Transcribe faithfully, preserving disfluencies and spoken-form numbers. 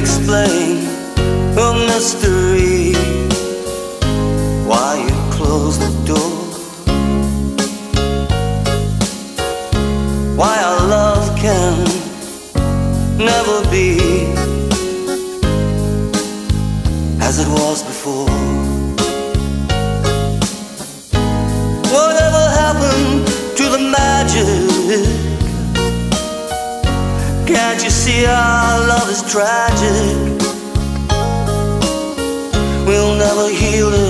explain a mystery, why you close the door, why our love can never be as it was before. Whatever happened to the magic? Can't you see our love is tragic? We'll never heal